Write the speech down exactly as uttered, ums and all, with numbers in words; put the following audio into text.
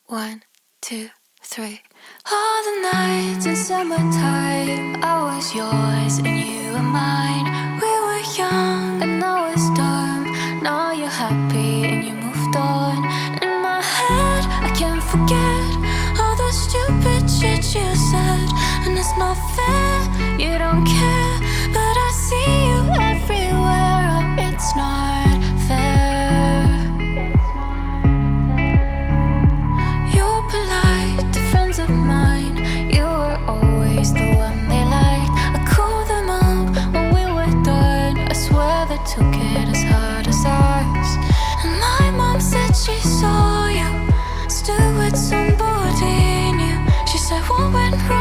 One, two, three. All the nights in summertime, I was yours and you were mine. We were young and I was dumb. Now you're happy and you moved on. In my head, I can't forget all the stupid shit you said. And it's not fair, you don't care, but I see you everywhere. Oh, it's not fair. You're polite to friends of mine. You were always the one they liked. I called them up when we were done. I swear they took it as hard as ours. And my mom said she saw you still with somebody new. She said, what went wrong?